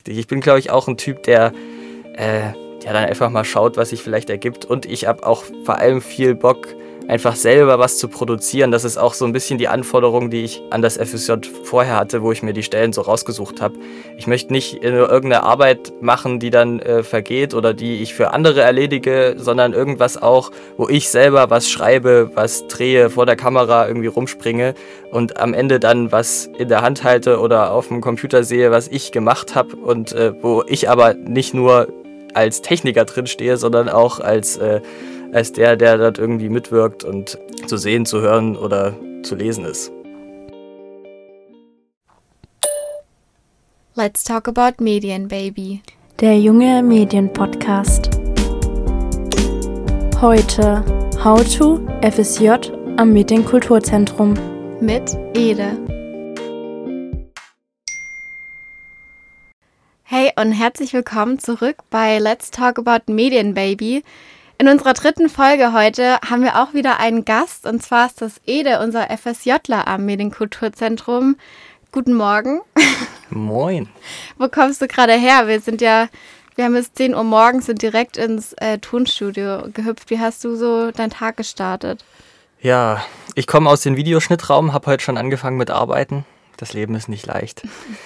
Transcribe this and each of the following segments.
Ich bin, glaube ich, auch ein Typ, der dann einfach mal schaut, was sich vielleicht ergibt. Und ich habe auch vor allem viel Bock, einfach selber was zu produzieren. Das ist auch so ein bisschen die Anforderung, die ich an das FSJ vorher hatte, wo ich mir die Stellen so rausgesucht habe. Ich möchte nicht nur irgendeine Arbeit machen, die dann vergeht oder die ich für andere erledige, sondern irgendwas auch, wo ich selber was schreibe, was drehe, vor der Kamera irgendwie rumspringe und am Ende dann was in der Hand halte oder auf dem Computer sehe, was ich gemacht habe und wo ich aber nicht nur als Techniker drin stehe, sondern auch als der dort irgendwie mitwirkt und zu sehen, zu hören oder zu lesen ist. Let's talk about Medien, baby. Der junge Medien-Podcast. Heute How to FSJ am Medienkulturzentrum. Mit Ede. Hey und herzlich willkommen zurück bei Let's talk about Medien, baby. In unserer 3. Folge heute haben wir auch wieder einen Gast, und zwar ist das Ede, unser FSJler am Medienkulturzentrum. Guten Morgen. Moin. Wo kommst du gerade her? Wir haben jetzt 10 Uhr morgens, sind direkt ins Tonstudio gehüpft. Wie hast du so deinen Tag gestartet? Ja, ich komme aus dem Videoschnittraum, habe heute schon angefangen mit Arbeiten. Das Leben ist nicht leicht.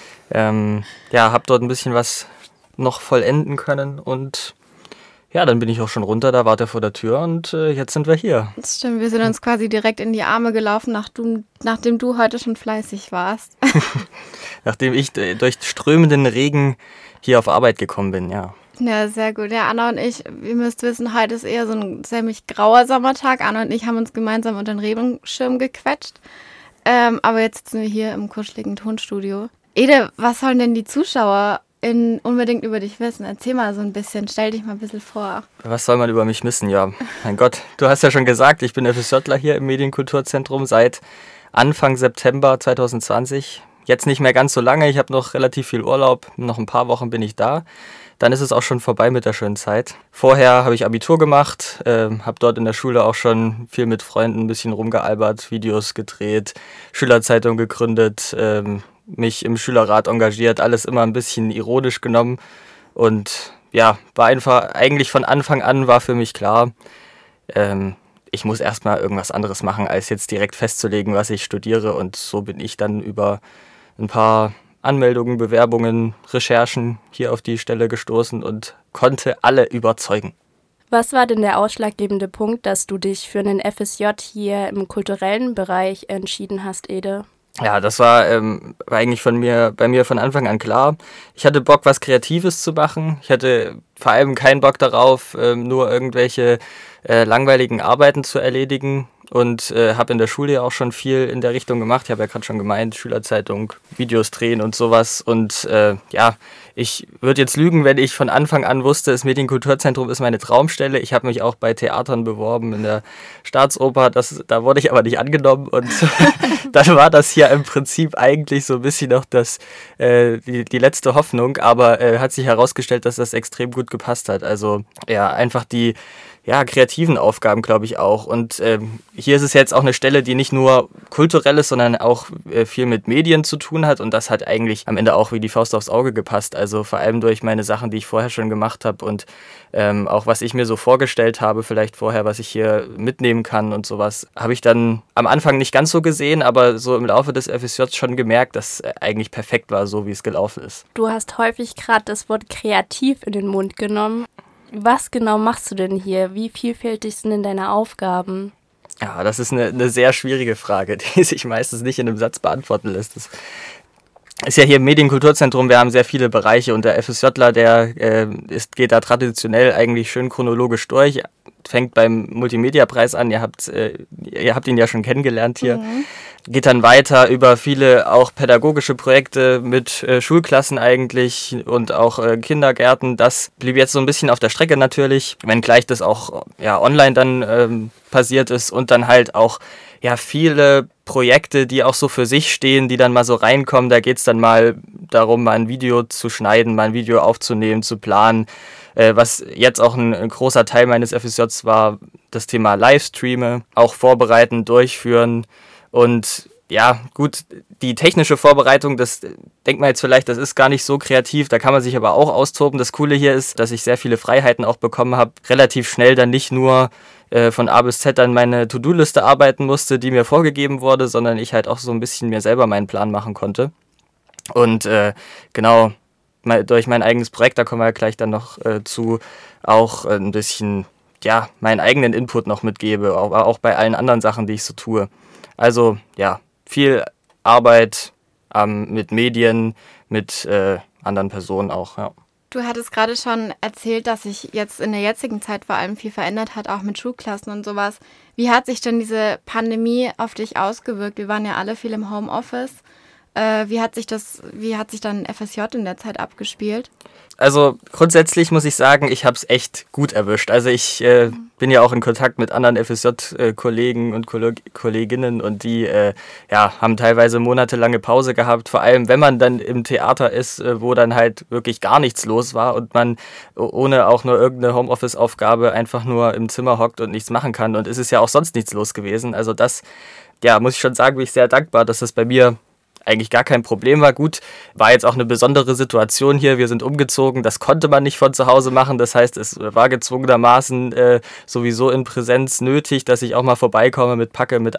Habe dort ein bisschen was noch vollenden können und ja, dann bin ich auch schon runter, da war der vor der Tür und jetzt sind wir hier. Das stimmt, wir sind uns quasi direkt in die Arme gelaufen, nachdem du heute schon fleißig warst. Nachdem ich durch strömenden Regen hier auf Arbeit gekommen bin, ja. Ja, sehr gut. Ja, Anna und ich, ihr müsst wissen, heute ist eher so ein ziemlich grauer Sommertag. Anna und ich haben uns gemeinsam unter den Regenschirm gequetscht. Aber jetzt sitzen wir hier im kuscheligen Tonstudio. Ede, was sollen denn die Zuschauer unbedingt über dich wissen? Erzähl mal so ein bisschen, stell dich mal ein bisschen vor. Was soll man über mich wissen? Ja, mein Gott, du hast ja schon gesagt, ich bin FSJler hier im Medienkulturzentrum seit Anfang September 2020. Jetzt nicht mehr ganz so lange, ich habe noch relativ viel Urlaub, noch ein paar Wochen bin ich da. Dann ist es auch schon vorbei mit der schönen Zeit. Vorher habe ich Abitur gemacht, habe dort in der Schule auch schon viel mit Freunden ein bisschen rumgealbert, Videos gedreht, Schülerzeitung gegründet, mich im Schülerrat engagiert, alles immer ein bisschen ironisch genommen. Und ja, war einfach, eigentlich von Anfang an war für mich klar, ich muss erstmal irgendwas anderes machen, als jetzt direkt festzulegen, was ich studiere. Und so bin ich dann über ein paar Anmeldungen, Bewerbungen, Recherchen hier auf die Stelle gestoßen und konnte alle überzeugen. Was war denn der ausschlaggebende Punkt, dass du dich für einen FSJ hier im kulturellen Bereich entschieden hast, Ede? Ja, das war eigentlich bei mir von Anfang an klar. Ich hatte Bock, was Kreatives zu machen. Ich hatte vor allem keinen Bock darauf, nur irgendwelche langweiligen Arbeiten zu erledigen. Und habe in der Schule ja auch schon viel in der Richtung gemacht. Ich habe ja gerade schon gemeint, Schülerzeitung, Videos drehen und sowas. Und ich würde jetzt lügen, wenn ich von Anfang an wusste, das Medienkulturzentrum ist meine Traumstelle. Ich habe mich auch bei Theatern beworben, in der Staatsoper. Da wurde ich aber nicht angenommen. Und dann war das hier im Prinzip eigentlich so ein bisschen noch die letzte Hoffnung. Aber hat sich herausgestellt, dass das extrem gut gepasst hat. Also ja, einfach die kreativen Aufgaben, glaube ich auch. Und hier ist es jetzt auch eine Stelle, die nicht nur kulturell ist, sondern auch viel mit Medien zu tun hat. Und das hat eigentlich am Ende auch wie die Faust aufs Auge gepasst. Also vor allem durch meine Sachen, die ich vorher schon gemacht habe und auch was ich mir so vorgestellt habe, vielleicht vorher, was ich hier mitnehmen kann und sowas, habe ich dann am Anfang nicht ganz so gesehen, aber so im Laufe des FSJs schon gemerkt, dass eigentlich perfekt war, so wie es gelaufen ist. Du hast häufig gerade das Wort kreativ in den Mund genommen. Was genau machst du denn hier? Wie vielfältig sind denn deine Aufgaben? Ja, das ist eine sehr schwierige Frage, die sich meistens nicht in einem Satz beantworten lässt. Das ist ja hier im Medienkulturzentrum, wir haben sehr viele Bereiche und der FSJler, geht da traditionell eigentlich schön chronologisch durch, fängt beim Multimedia-Preis an, ihr habt ihn ja schon kennengelernt hier, geht dann weiter über viele auch pädagogische Projekte mit Schulklassen eigentlich und auch Kindergärten. Das blieb jetzt so ein bisschen auf der Strecke natürlich, wenngleich das auch online dann passiert ist und dann halt auch viele Projekte, die auch so für sich stehen, die dann mal so reinkommen. Da geht es dann mal darum, mal ein Video zu schneiden, mal ein Video aufzunehmen, zu planen. Was jetzt auch ein großer Teil meines FSJs war, das Thema Livestreame, auch vorbereiten, durchführen. Und ja, gut, die technische Vorbereitung, das denkt man jetzt vielleicht, das ist gar nicht so kreativ, da kann man sich aber auch austoben. Das Coole hier ist, dass ich sehr viele Freiheiten auch bekommen habe, relativ schnell dann nicht nur von A bis Z an meine To-Do-Liste arbeiten musste, die mir vorgegeben wurde, sondern ich halt auch so ein bisschen mir selber meinen Plan machen konnte. Und genau, durch mein eigenes Projekt, da kommen wir gleich dann noch zu, auch ein bisschen, ja, meinen eigenen Input noch mitgebe, auch bei allen anderen Sachen, die ich so tue. Also, ja, viel Arbeit mit Medien, mit anderen Personen auch, ja. Du hattest gerade schon erzählt, dass sich jetzt in der jetzigen Zeit vor allem viel verändert hat, auch mit Schulklassen und sowas. Wie hat sich denn diese Pandemie auf dich ausgewirkt? Wir waren ja alle viel im Homeoffice. Wie hat sich dann FSJ in der Zeit abgespielt? Also grundsätzlich muss ich sagen, ich habe es echt gut erwischt. Also ich bin ja auch in Kontakt mit anderen FSJ-Kollegen und Kolleginnen und die haben teilweise monatelange Pause gehabt. Vor allem, wenn man dann im Theater ist, wo dann halt wirklich gar nichts los war und man ohne auch nur irgendeine Homeoffice-Aufgabe einfach nur im Zimmer hockt und nichts machen kann. Und es ist ja auch sonst nichts los gewesen. Also das, ja, muss ich schon sagen, bin ich sehr dankbar, dass das bei mir eigentlich gar kein Problem war. Gut, war jetzt auch eine besondere Situation hier. Wir sind umgezogen, das konnte man nicht von zu Hause machen. Das heißt, es war gezwungenermaßen sowieso in Präsenz nötig, dass ich auch mal vorbeikomme mit Packe, mit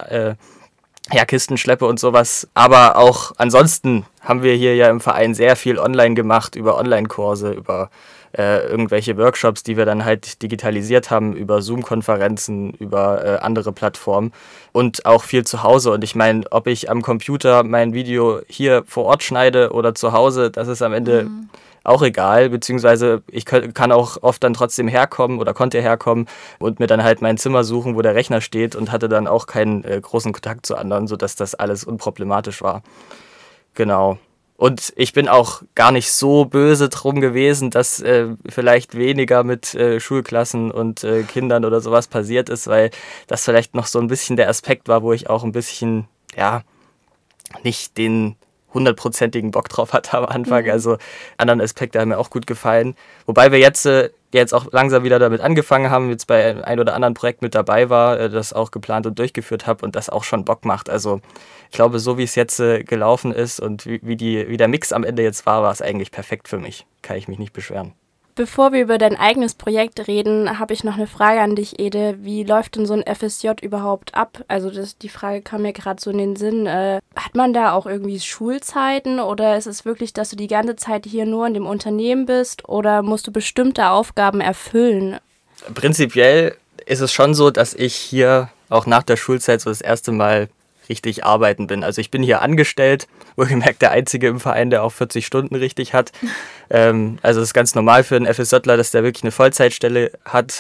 Kisten schleppe und sowas. Aber auch ansonsten haben wir hier ja im Verein sehr viel online gemacht, über Online-Kurse, über irgendwelche Workshops, die wir dann halt digitalisiert haben, über Zoom-Konferenzen, über andere Plattformen und auch viel zu Hause. Und ich meine, ob ich am Computer mein Video hier vor Ort schneide oder zu Hause, das ist am Ende auch egal, beziehungsweise ich kann auch oft dann trotzdem herkommen oder konnte herkommen und mir dann halt mein Zimmer suchen, wo der Rechner steht und hatte dann auch keinen großen Kontakt zu anderen, sodass das alles unproblematisch war. Genau. Und ich bin auch gar nicht so böse drum gewesen, dass vielleicht weniger mit Schulklassen und Kindern oder sowas passiert ist, weil das vielleicht noch so ein bisschen der Aspekt war, wo ich auch ein bisschen, ja, nicht den 100%igen Bock drauf hatte am Anfang. Also anderen Aspekte haben mir auch gut gefallen. Wobei wir jetzt auch langsam wieder damit angefangen haben, jetzt bei ein oder anderen Projekt mit dabei war, das auch geplant und durchgeführt habe und das auch schon Bock macht. Also ich glaube, so wie es jetzt gelaufen ist und wie der Mix am Ende jetzt war es eigentlich perfekt für mich. Kann ich mich nicht beschweren. Bevor wir über dein eigenes Projekt reden, habe ich noch eine Frage an dich, Ede. Wie läuft denn so ein FSJ überhaupt ab? Also die Frage kam mir gerade so in den Sinn. Hat man da auch irgendwie Schulzeiten oder ist es wirklich, dass du die ganze Zeit hier nur in dem Unternehmen bist oder musst du bestimmte Aufgaben erfüllen? Prinzipiell ist es schon so, dass ich hier auch nach der Schulzeit so das erste Mal richtig arbeiten bin. Also ich bin hier angestellt, wohlgemerkt der Einzige im Verein, der auch 40 Stunden richtig hat. Also das ist ganz normal für einen FSJler, dass der wirklich eine Vollzeitstelle hat.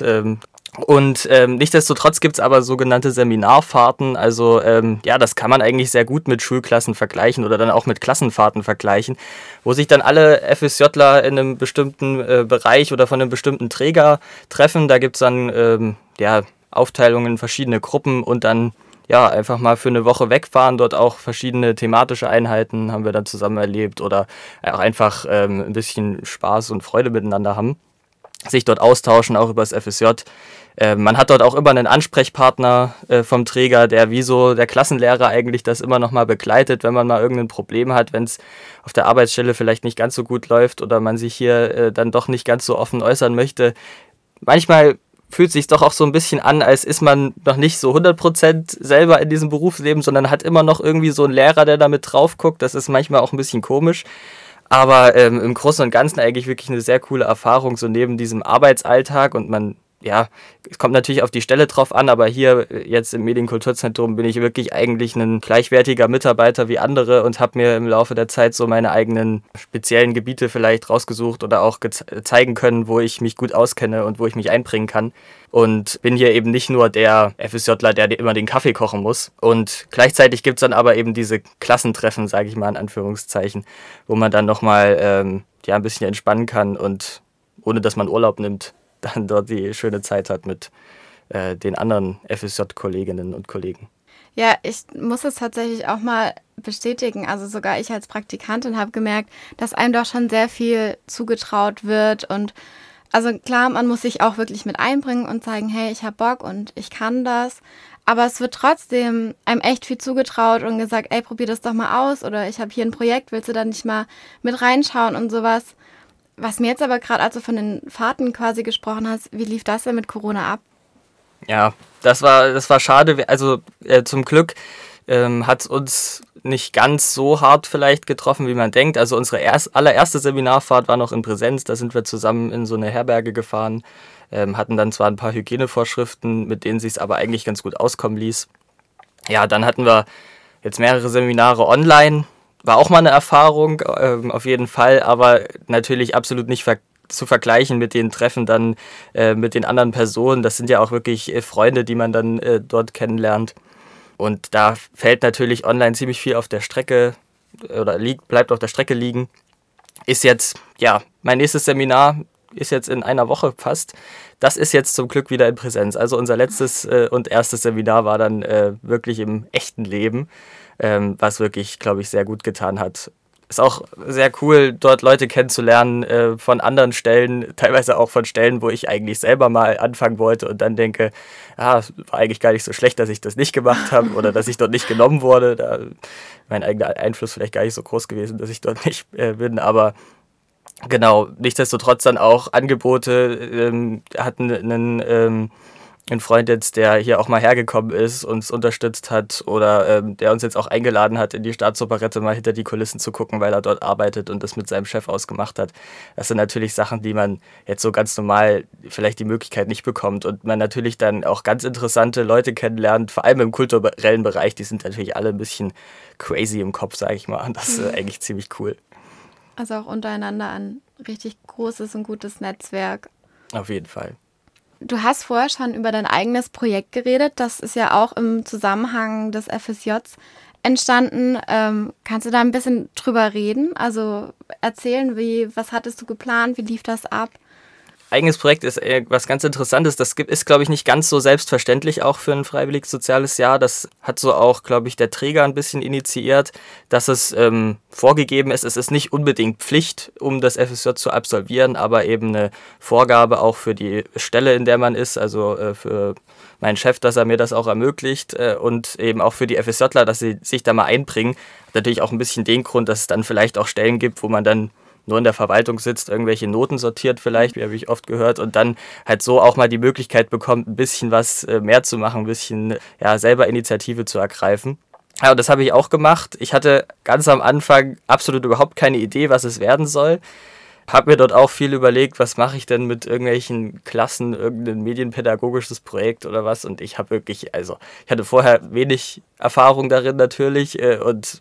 Und nichtsdestotrotz gibt es aber sogenannte Seminarfahrten. Also das kann man eigentlich sehr gut mit Schulklassen vergleichen oder dann auch mit Klassenfahrten vergleichen, wo sich dann alle FSJler in einem bestimmten Bereich oder von einem bestimmten Träger treffen. Da gibt es dann Aufteilungen in verschiedene Gruppen und dann einfach mal für eine Woche wegfahren, dort auch verschiedene thematische Einheiten haben wir dann zusammen erlebt oder auch einfach ein bisschen Spaß und Freude miteinander haben, sich dort austauschen, auch über das FSJ. Man hat dort auch immer einen Ansprechpartner vom Träger, der wie so der Klassenlehrer eigentlich das immer nochmal begleitet, wenn man mal irgendein Problem hat, wenn es auf der Arbeitsstelle vielleicht nicht ganz so gut läuft oder man sich hier dann doch nicht ganz so offen äußern möchte. Manchmal fühlt sich doch auch so ein bisschen an, als ist man noch nicht so 100% selber in diesem Berufsleben, sondern hat immer noch irgendwie so einen Lehrer, der da mit drauf guckt. Das ist manchmal auch ein bisschen komisch. Aber im Großen und Ganzen eigentlich wirklich eine sehr coole Erfahrung, so neben diesem Arbeitsalltag. Und es kommt natürlich auf die Stelle drauf an, aber hier jetzt im Medienkulturzentrum bin ich wirklich eigentlich ein gleichwertiger Mitarbeiter wie andere und habe mir im Laufe der Zeit so meine eigenen speziellen Gebiete vielleicht rausgesucht oder auch zeigen können, wo ich mich gut auskenne und wo ich mich einbringen kann. Und bin hier eben nicht nur der FSJler, der immer den Kaffee kochen muss. Und gleichzeitig gibt es dann aber eben diese Klassentreffen, sage ich mal in Anführungszeichen, wo man dann nochmal ein bisschen entspannen kann und ohne dass man Urlaub nimmt, dann dort die schöne Zeit hat mit den anderen FSJ-Kolleginnen und Kollegen. Ja, ich muss es tatsächlich auch mal bestätigen. Also sogar ich als Praktikantin habe gemerkt, dass einem doch schon sehr viel zugetraut wird. Und also klar, man muss sich auch wirklich mit einbringen und zeigen, hey, ich habe Bock und ich kann das. aber es wird trotzdem einem echt viel zugetraut und gesagt, ey, probier das doch mal aus oder ich habe hier ein Projekt, willst du da nicht mal mit reinschauen und sowas. Was mir jetzt aber gerade, als du von den Fahrten quasi gesprochen hast, wie lief das denn mit Corona ab? Ja, das war schade. Also zum Glück hat es uns nicht ganz so hart vielleicht getroffen, wie man denkt. Also unsere allererste Seminarfahrt war noch in Präsenz. Da sind wir zusammen in so eine Herberge gefahren, hatten dann zwar ein paar Hygienevorschriften, mit denen sich es aber eigentlich ganz gut auskommen ließ. Ja, dann hatten wir jetzt mehrere Seminare online. War auch mal eine Erfahrung, auf jeden Fall, aber natürlich absolut nicht zu vergleichen mit den Treffen dann mit den anderen Personen. Das sind ja auch wirklich Freunde, die man dann dort kennenlernt. Und da fällt natürlich online ziemlich viel auf der Strecke oder bleibt auf der Strecke liegen. Ist jetzt, ja, mein nächstes Seminar ist jetzt in einer Woche fast. Das ist jetzt zum Glück wieder in Präsenz. Also unser letztes und erstes Seminar war dann wirklich im echten Leben, was wirklich, glaube ich, sehr gut getan hat. Ist auch sehr cool, dort Leute kennenzulernen von anderen Stellen, teilweise auch von Stellen, wo ich eigentlich selber mal anfangen wollte und dann denke, war eigentlich gar nicht so schlecht, dass ich das nicht gemacht habe oder dass ich dort nicht genommen wurde. Da mein eigener Einfluss vielleicht gar nicht so groß gewesen, dass ich dort nicht bin, aber genau, nichtsdestotrotz dann auch Angebote, hatten einen Freund jetzt, der hier auch mal hergekommen ist, uns unterstützt hat oder der uns jetzt auch eingeladen hat, in die Staatsoperette mal hinter die Kulissen zu gucken, weil er dort arbeitet und das mit seinem Chef ausgemacht hat. Das sind natürlich Sachen, die man jetzt so ganz normal vielleicht die Möglichkeit nicht bekommt und man natürlich dann auch ganz interessante Leute kennenlernt, vor allem im kulturellen Bereich, die sind natürlich alle ein bisschen crazy im Kopf, sage ich mal, und das ist eigentlich ziemlich cool. Also auch untereinander ein richtig großes und gutes Netzwerk. Auf jeden Fall. Du hast vorher schon über dein eigenes Projekt geredet. Das ist ja auch im Zusammenhang des FSJs entstanden. Kannst du da ein bisschen drüber reden? Also erzählen, was hattest du geplant? Wie lief das ab? Eigenes Projekt ist was ganz Interessantes. Das ist, glaube ich, nicht ganz so selbstverständlich auch für ein freiwilliges soziales Jahr. Das hat so auch, glaube ich, der Träger ein bisschen initiiert, dass es vorgegeben ist. Es ist nicht unbedingt Pflicht, um das FSJ zu absolvieren, aber eben eine Vorgabe auch für die Stelle, in der man ist, also für meinen Chef, dass er mir das auch ermöglicht und eben auch für die FSJler, dass sie sich da mal einbringen. Hat natürlich auch ein bisschen den Grund, dass es dann vielleicht auch Stellen gibt, wo man dann nur in der Verwaltung sitzt, irgendwelche Noten sortiert vielleicht, wie habe ich oft gehört, und dann halt so auch mal die Möglichkeit bekommt, ein bisschen was mehr zu machen, ein bisschen selber Initiative zu ergreifen. Ja, und das habe ich auch gemacht. Ich hatte ganz am Anfang absolut überhaupt keine Idee, was es werden soll. Habe mir dort auch viel überlegt, was mache ich denn mit irgendwelchen Klassen, irgendein medienpädagogisches Projekt oder was, und ich habe wirklich, ich hatte vorher wenig Erfahrung darin natürlich und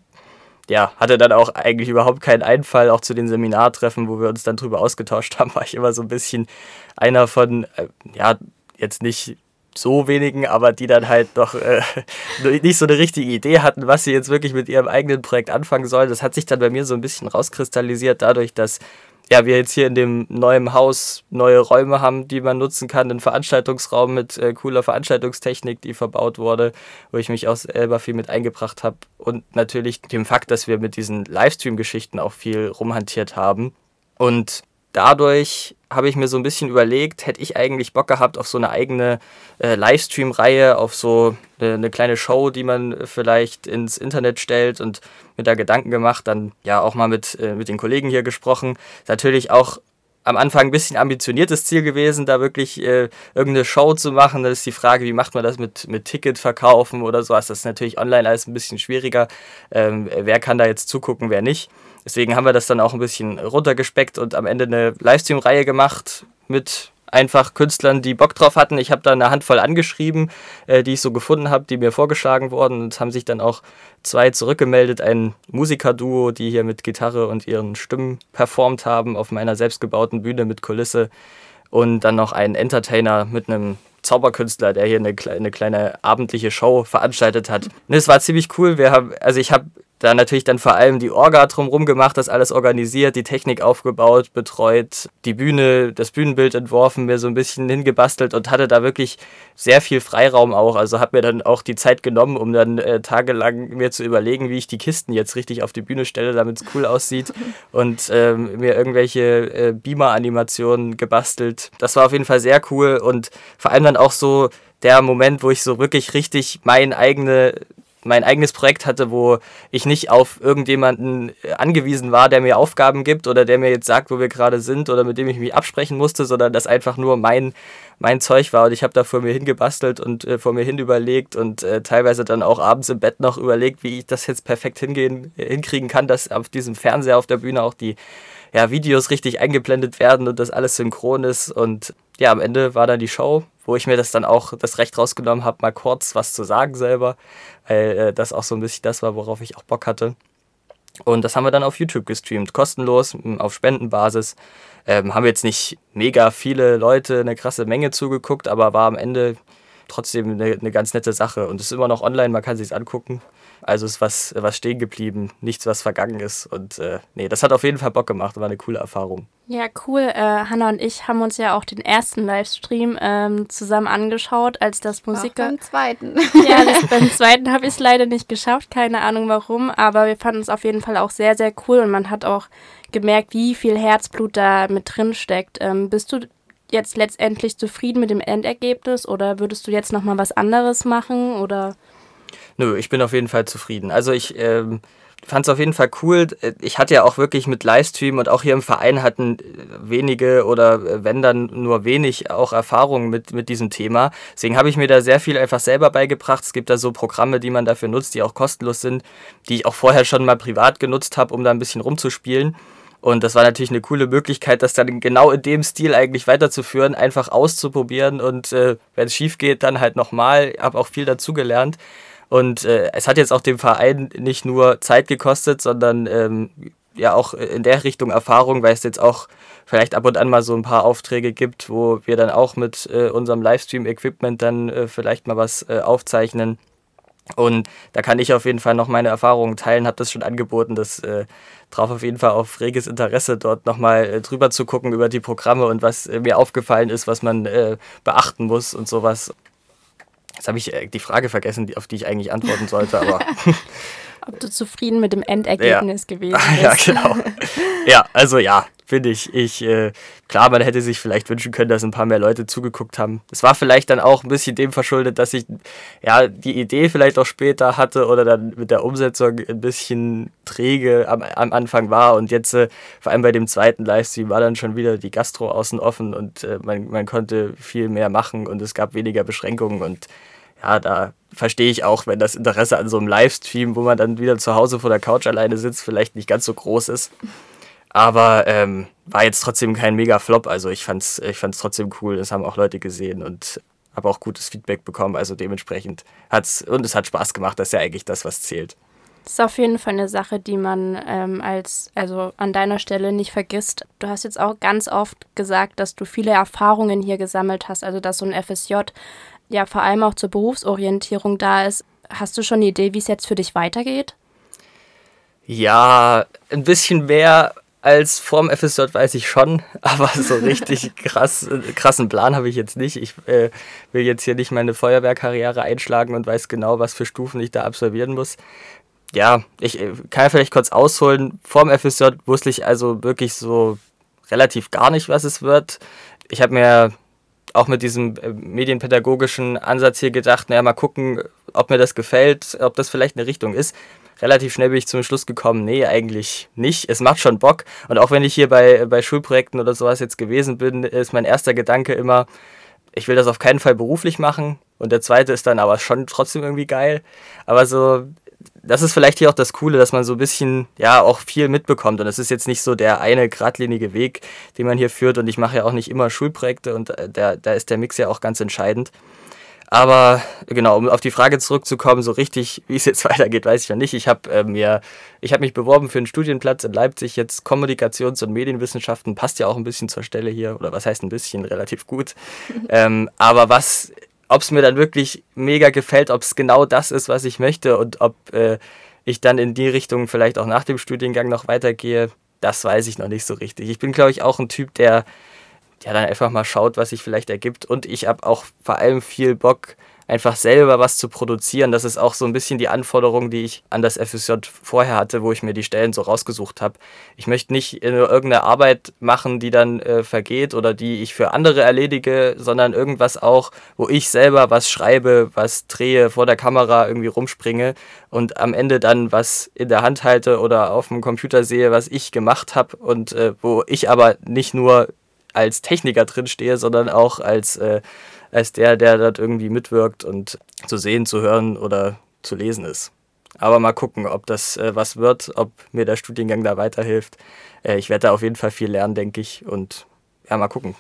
hatte dann auch eigentlich überhaupt keinen Einfall, auch zu den Seminartreffen, wo wir uns dann drüber ausgetauscht haben, war ich immer so ein bisschen einer von, jetzt nicht so wenigen, aber die dann halt doch nicht so eine richtige Idee hatten, was sie jetzt wirklich mit ihrem eigenen Projekt anfangen sollen. Das hat sich dann bei mir so ein bisschen rauskristallisiert, dadurch, dass wir jetzt hier in dem neuen Haus neue Räume haben, die man nutzen kann, einen Veranstaltungsraum mit cooler Veranstaltungstechnik, die verbaut wurde, wo ich mich auch selber viel mit eingebracht habe, und natürlich dem Fakt, dass wir mit diesen Livestream-Geschichten auch viel rumhantiert haben. Und dadurch habe ich mir so ein bisschen überlegt, hätte ich eigentlich Bock gehabt auf so eine eigene Livestream-Reihe, auf so eine kleine Show, die man vielleicht ins Internet stellt, und mir da Gedanken gemacht, dann auch mal mit den Kollegen hier gesprochen. Natürlich auch am Anfang ein bisschen ambitioniertes Ziel gewesen, da wirklich irgendeine Show zu machen. Da ist die Frage, wie macht man das mit Ticketverkaufen oder sowas. Das ist natürlich online alles ein bisschen schwieriger. Wer kann da jetzt zugucken, wer nicht. Deswegen haben wir das dann auch ein bisschen runtergespeckt und am Ende eine Livestream-Reihe gemacht mit einfach Künstlern, die Bock drauf hatten. Ich habe da eine Handvoll angeschrieben, die ich so gefunden habe, die mir vorgeschlagen wurden. Und es haben sich dann auch 2 zurückgemeldet, ein Musikerduo, die hier mit Gitarre und ihren Stimmen performt haben auf meiner selbstgebauten Bühne mit Kulisse. Und dann noch ein Entertainer mit einem Zauberkünstler, der hier eine kleine abendliche Show veranstaltet hat. Und es war ziemlich cool. Ich habe da natürlich dann vor allem die Orga drumherum gemacht, das alles organisiert, die Technik aufgebaut, betreut, die Bühne, das Bühnenbild entworfen, mir so ein bisschen hingebastelt und hatte da wirklich sehr viel Freiraum auch. Also habe mir dann auch die Zeit genommen, um dann tagelang mir zu überlegen, wie ich die Kisten jetzt richtig auf die Bühne stelle, damit es cool aussieht und mir irgendwelche Beamer-Animationen gebastelt. Das war auf jeden Fall sehr cool und vor allem dann auch so der Moment, wo ich so wirklich richtig mein eigenes Projekt hatte, wo ich nicht auf irgendjemanden angewiesen war, der mir Aufgaben gibt oder der mir jetzt sagt, wo wir gerade sind oder mit dem ich mich absprechen musste, sondern das einfach nur mein Zeug war und ich habe da vor mir hingebastelt und vor mir hin überlegt und teilweise dann auch abends im Bett noch überlegt, wie ich das jetzt perfekt hinkriegen kann, dass auf diesem Fernseher auf der Bühne auch die Videos richtig eingeblendet werden und das alles synchron ist und ja, am Ende war dann die Show, wo ich mir das dann auch das Recht rausgenommen habe, mal kurz was zu sagen selber, weil das auch so ein bisschen das war, worauf ich auch Bock hatte. Und das haben wir dann auf YouTube gestreamt, kostenlos, auf Spendenbasis. Haben jetzt nicht mega viele Leute, eine krasse Menge zugeguckt, aber war am Ende trotzdem eine ganz nette Sache und ist immer noch online, man kann sich's angucken. Also ist was stehen geblieben, nichts, was vergangen ist. Und das hat auf jeden Fall Bock gemacht, war eine coole Erfahrung. Ja, cool. Hannah und ich haben uns ja auch den ersten Livestream zusammen angeschaut, als das Musik... Auch beim zweiten. Ja, beim zweiten habe ich es leider nicht geschafft, keine Ahnung warum, aber wir fanden es auf jeden Fall auch sehr, sehr cool und man hat auch gemerkt, wie viel Herzblut da mit drin steckt. Bist du jetzt letztendlich zufrieden mit dem Endergebnis oder würdest du jetzt nochmal was anderes machen oder... Nö, ich bin auf jeden Fall zufrieden. Also ich fand es auf jeden Fall cool. Ich hatte ja auch wirklich mit Livestream und auch hier im Verein hatten wenige oder wenn dann nur wenig auch Erfahrung mit diesem Thema. Deswegen habe ich mir da sehr viel einfach selber beigebracht. Es gibt da so Programme, die man dafür nutzt, die auch kostenlos sind, die ich auch vorher schon mal privat genutzt habe, um da ein bisschen rumzuspielen. Und das war natürlich eine coole Möglichkeit, das dann genau in dem Stil eigentlich weiterzuführen, einfach auszuprobieren und wenn es schief geht, dann halt nochmal. Ich habe auch viel dazugelernt. Und es hat jetzt auch dem Verein nicht nur Zeit gekostet, sondern auch in der Richtung Erfahrung, weil es jetzt auch vielleicht ab und an mal so ein paar Aufträge gibt, wo wir dann auch mit unserem Livestream-Equipment dann vielleicht mal was aufzeichnen. Und da kann ich auf jeden Fall noch meine Erfahrungen teilen, habe das schon angeboten, das drauf auf jeden Fall auf reges Interesse, dort nochmal drüber zu gucken über die Programme und was mir aufgefallen ist, was man beachten muss und sowas. Jetzt habe ich die Frage vergessen, auf die ich eigentlich antworten sollte, aber... Ob du zufrieden mit dem Endergebnis gewesen bist. Ja, genau. Ja, also ja, finde ich. Klar, man hätte sich vielleicht wünschen können, dass ein paar mehr Leute zugeguckt haben. Es war vielleicht dann auch ein bisschen dem verschuldet, dass ich die Idee vielleicht auch später hatte oder dann mit der Umsetzung ein bisschen träge am Anfang war und jetzt vor allem bei dem zweiten Livestream war dann schon wieder die Gastro außen offen und man konnte viel mehr machen und es gab weniger Beschränkungen und ja, da verstehe ich auch, wenn das Interesse an so einem Livestream, wo man dann wieder zu Hause vor der Couch alleine sitzt, vielleicht nicht ganz so groß ist. Aber war jetzt trotzdem kein Mega-Flop. Also ich fand's trotzdem cool. Das haben auch Leute gesehen und habe auch gutes Feedback bekommen. Also dementsprechend es hat Spaß gemacht. Das ist ja eigentlich das, was zählt. Das ist auf jeden Fall eine Sache, die man also an deiner Stelle nicht vergisst. Du hast jetzt auch ganz oft gesagt, dass du viele Erfahrungen hier gesammelt hast. Also dass so ein FSJ ja vor allem auch zur Berufsorientierung da ist. Hast du schon eine Idee, wie es jetzt für dich weitergeht? Ja, ein bisschen mehr als vorm FSJ weiß ich schon, aber so richtig krassen Plan habe ich jetzt nicht. Ich will jetzt hier nicht meine Feuerwehrkarriere einschlagen und weiß genau, was für Stufen ich da absolvieren muss. Ja, ich kann ja vielleicht kurz ausholen. Vorm FSJ wusste ich also wirklich so relativ gar nicht, was es wird. Ich habe mir auch mit diesem medienpädagogischen Ansatz hier gedacht, mal gucken, ob mir das gefällt, ob das vielleicht eine Richtung ist. Relativ schnell bin ich zum Schluss gekommen, nee, eigentlich nicht. Es macht schon Bock. Und auch wenn ich hier bei Schulprojekten oder sowas jetzt gewesen bin, ist mein erster Gedanke immer, ich will das auf keinen Fall beruflich machen. Und der zweite ist dann aber schon trotzdem irgendwie geil. Aber so, das ist vielleicht hier auch das Coole, dass man so ein bisschen, auch viel mitbekommt. Und es ist jetzt nicht so der eine geradlinige Weg, den man hier führt. Und ich mache ja auch nicht immer Schulprojekte und da ist der Mix ja auch ganz entscheidend. Aber genau, um auf die Frage zurückzukommen, so richtig, wie es jetzt weitergeht, weiß ich ja nicht. Ich habe mich beworben für einen Studienplatz in Leipzig, jetzt Kommunikations- und Medienwissenschaften, passt ja auch ein bisschen zur Stelle hier, oder was heißt ein bisschen, relativ gut. Aber ob es mir dann wirklich mega gefällt, ob es genau das ist, was ich möchte und ob ich dann in die Richtung vielleicht auch nach dem Studiengang noch weitergehe, das weiß ich noch nicht so richtig. Ich bin, glaube ich, auch ein Typ, der dann einfach mal schaut, was sich vielleicht ergibt. Und ich habe auch vor allem viel Bock, einfach selber was zu produzieren. Das ist auch so ein bisschen die Anforderung, die ich an das FSJ vorher hatte, wo ich mir die Stellen so rausgesucht habe. Ich möchte nicht nur irgendeine Arbeit machen, die dann vergeht oder die ich für andere erledige, sondern irgendwas auch, wo ich selber was schreibe, was drehe, vor der Kamera irgendwie rumspringe und am Ende dann was in der Hand halte oder auf dem Computer sehe, was ich gemacht habe und wo ich aber nicht nur als Techniker drin stehe, sondern auch als der dort irgendwie mitwirkt und zu sehen, zu hören oder zu lesen ist. Aber mal gucken, ob das was wird, ob mir der Studiengang da weiterhilft. Ich werde da auf jeden Fall viel lernen, denke ich. Und ja, mal gucken.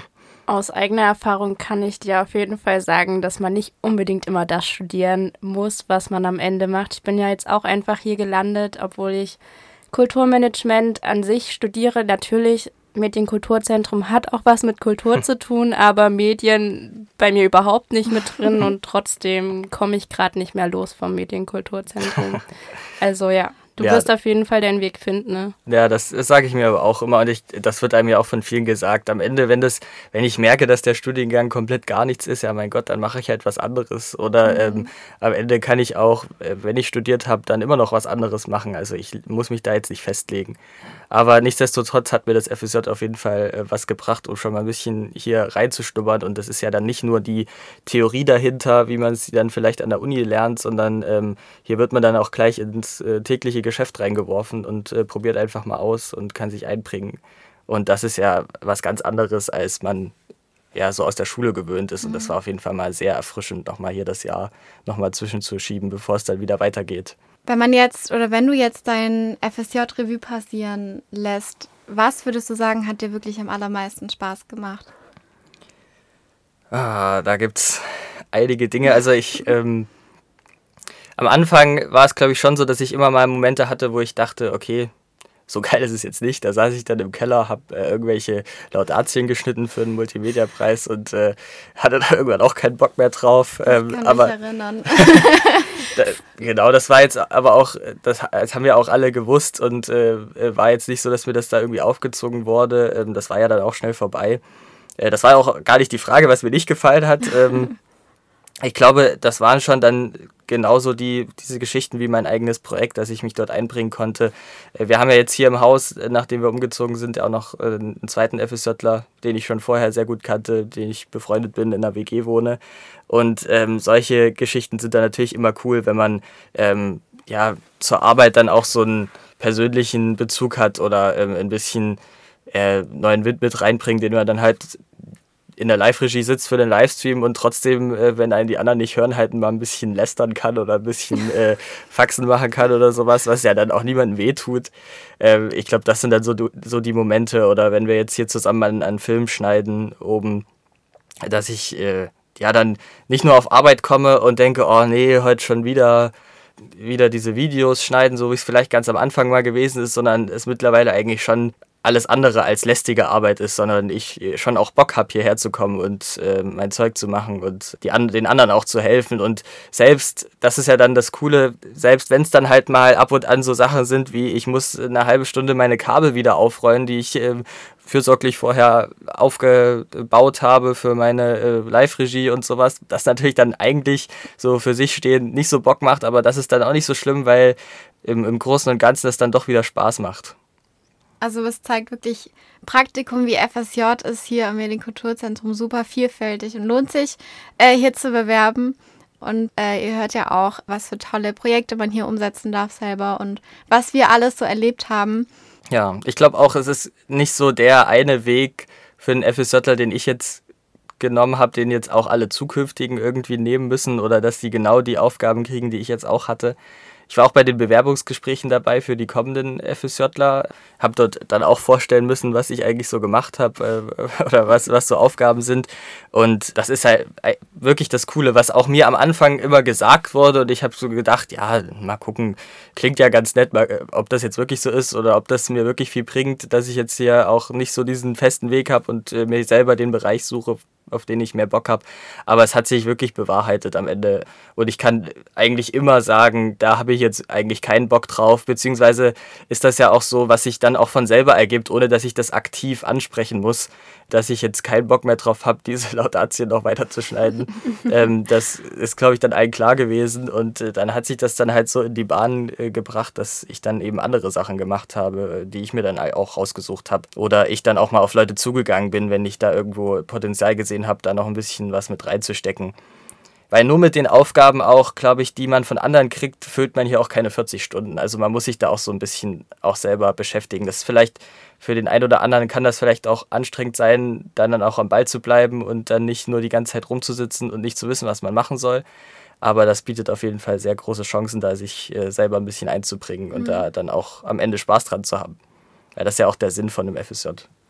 Aus eigener Erfahrung kann ich dir auf jeden Fall sagen, dass man nicht unbedingt immer das studieren muss, was man am Ende macht. Ich bin ja jetzt auch einfach hier gelandet, obwohl ich Kulturmanagement an sich studiere. Natürlich, Medienkulturzentrum hat auch was mit Kultur zu tun, aber Medien bei mir überhaupt nicht mit drin und trotzdem komme ich gerade nicht mehr los vom Medienkulturzentrum. Also ja. Du wirst auf jeden Fall deinen Weg finden, ne? Ja, das sage ich mir aber auch immer und das wird einem ja auch von vielen gesagt. Am Ende, wenn ich merke, dass der Studiengang komplett gar nichts ist, ja mein Gott, dann mache ich halt was anderes. Oder am Ende kann ich auch, wenn ich studiert habe, dann immer noch was anderes machen. Also ich muss mich da jetzt nicht festlegen. Aber nichtsdestotrotz hat mir das FSJ auf jeden Fall was gebracht, um schon mal ein bisschen hier reinzuschnuppern. Und das ist ja dann nicht nur die Theorie dahinter, wie man sie dann vielleicht an der Uni lernt, sondern hier wird man dann auch gleich ins tägliche Geschäft reingeworfen und probiert einfach mal aus und kann sich einbringen. Und das ist ja was ganz anderes, als man ja so aus der Schule gewöhnt ist. Und das war auf jeden Fall mal sehr erfrischend, nochmal hier das Jahr nochmal zwischenzuschieben, bevor es dann wieder weitergeht. Wenn du jetzt dein FSJ-Revue passieren lässt, was würdest du sagen, hat dir wirklich am allermeisten Spaß gemacht? Da gibt's einige Dinge. Also am Anfang war es, glaube ich, schon so, dass ich immer mal Momente hatte, wo ich dachte, okay, so geil ist es jetzt nicht. Da saß ich dann im Keller, habe irgendwelche Laudatien geschnitten für einen Multimedia-Preis und hatte da irgendwann auch keinen Bock mehr drauf. Ich kann mich erinnern. Genau, das war jetzt aber auch, das haben wir auch alle gewusst und war jetzt nicht so, dass mir das da irgendwie aufgezogen wurde. Das war ja dann auch schnell vorbei. Das war auch gar nicht die Frage, was mir nicht gefallen hat. Ich glaube, das waren schon dann genauso diese Geschichten wie mein eigenes Projekt, dass ich mich dort einbringen konnte. Wir haben ja jetzt hier im Haus, nachdem wir umgezogen sind, auch noch einen zweiten FSJler, den ich schon vorher sehr gut kannte, den ich befreundet bin, in einer WG wohne. Und solche Geschichten sind dann natürlich immer cool, wenn man zur Arbeit dann auch so einen persönlichen Bezug hat oder ein bisschen neuen Wind mit reinbringt, den man dann halt in der Live-Regie sitzt für den Livestream und trotzdem, wenn einen die anderen nicht hören, halt mal ein bisschen lästern kann oder ein bisschen Faxen machen kann oder sowas, was ja dann auch niemandem wehtut. Ich glaube, das sind dann so die Momente, oder wenn wir jetzt hier zusammen einen Film schneiden oben, dass ich dann nicht nur auf Arbeit komme und denke, oh nee, heute schon wieder diese Videos schneiden, so wie es vielleicht ganz am Anfang mal gewesen ist, sondern es mittlerweile eigentlich schon alles andere als lästige Arbeit ist, sondern ich schon auch Bock habe, hierher zu kommen und mein Zeug zu machen und den anderen auch zu helfen. Und selbst, das ist ja dann das Coole, selbst wenn es dann halt mal ab und an so Sachen sind, wie ich muss eine halbe Stunde meine Kabel wieder aufrollen, die ich fürsorglich vorher aufgebaut habe für meine Live-Regie und sowas, das natürlich dann eigentlich so für sich stehen nicht so Bock macht, aber das ist dann auch nicht so schlimm, weil im Großen und Ganzen es dann doch wieder Spaß macht. Also es zeigt wirklich, Praktikum wie FSJ ist hier am Medienkulturzentrum super vielfältig und lohnt sich, hier zu bewerben. Und ihr hört ja auch, was für tolle Projekte man hier umsetzen darf selber und was wir alles so erlebt haben. Ja, ich glaube auch, es ist nicht so der eine Weg für einen FSJler, den ich jetzt genommen habe, den jetzt auch alle zukünftigen irgendwie nehmen müssen oder dass die genau die Aufgaben kriegen, die ich jetzt auch hatte. Ich war auch bei den Bewerbungsgesprächen dabei für die kommenden FSJler, habe dort dann auch vorstellen müssen, was ich eigentlich so gemacht habe oder was so Aufgaben sind. Und das ist halt wirklich das Coole, was auch mir am Anfang immer gesagt wurde und ich habe so gedacht, ja, mal gucken, klingt ja ganz nett, ob das jetzt wirklich so ist oder ob das mir wirklich viel bringt, dass ich jetzt hier auch nicht so diesen festen Weg habe und mir selber den Bereich suche, auf den ich mehr Bock habe. Aber es hat sich wirklich bewahrheitet am Ende. Und ich kann eigentlich immer sagen, da habe ich jetzt eigentlich keinen Bock drauf. Beziehungsweise ist das ja auch so, was sich dann auch von selber ergibt, ohne dass ich das aktiv ansprechen muss, dass ich jetzt keinen Bock mehr drauf habe, diese Laudatien noch weiter zu schneiden. Das ist, glaube ich, dann allen klar gewesen. Und dann hat sich das dann halt so in die Bahn gebracht, dass ich dann eben andere Sachen gemacht habe, die ich mir dann auch rausgesucht habe. Oder ich dann auch mal auf Leute zugegangen bin, wenn ich da irgendwo Potenzial gesehen habe, da noch ein bisschen was mit reinzustecken. Weil nur mit den Aufgaben auch, glaube ich, die man von anderen kriegt, füllt man hier auch keine 40 Stunden. Also man muss sich da auch so ein bisschen auch selber beschäftigen. Das ist vielleicht für den einen oder anderen kann das vielleicht auch anstrengend sein, dann auch am Ball zu bleiben und dann nicht nur die ganze Zeit rumzusitzen und nicht zu wissen, was man machen soll. Aber das bietet auf jeden Fall sehr große Chancen, da sich selber ein bisschen einzubringen und da dann auch am Ende Spaß dran zu haben. Weil das ist ja auch der Sinn von einem FSJ.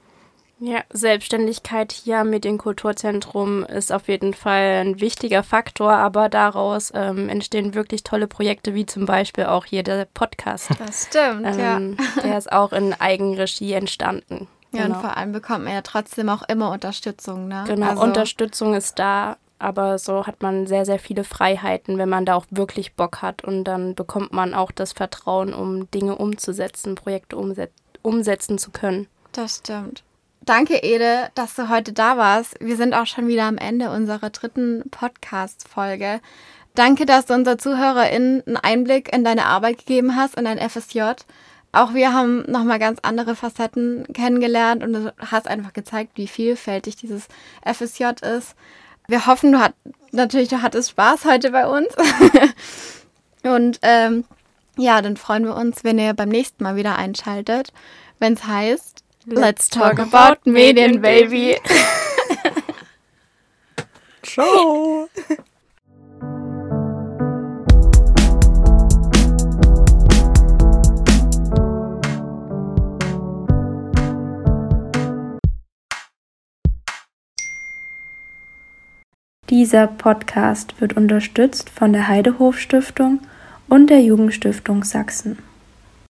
Ja, Selbstständigkeit hier mit dem Kulturzentrum ist auf jeden Fall ein wichtiger Faktor, aber daraus entstehen wirklich tolle Projekte, wie zum Beispiel auch hier der Podcast. Das stimmt, ja. Der ist auch in Eigenregie entstanden. Ja, genau. Und vor allem bekommt man ja trotzdem auch immer Unterstützung, ne? Genau, also, Unterstützung ist da, aber so hat man sehr, sehr viele Freiheiten, wenn man da auch wirklich Bock hat und dann bekommt man auch das Vertrauen, um Dinge umzusetzen, Projekte umsetzen zu können. Das stimmt. Danke, Ede, dass du heute da warst. Wir sind auch schon wieder am Ende unserer 3. Podcast-Folge. Danke, dass du unseren ZuhörerInnen einen Einblick in deine Arbeit gegeben hast, in dein FSJ. Auch wir haben nochmal ganz andere Facetten kennengelernt und du hast einfach gezeigt, wie vielfältig dieses FSJ ist. Wir hoffen, du hattest Spaß heute bei uns. Und ja, dann freuen wir uns, wenn ihr beim nächsten Mal wieder einschaltet, wenn es heißt Let's talk about Medien, baby. Ciao. Dieser Podcast wird unterstützt von der Heidehof Stiftung und der Jugendstiftung Sachsen.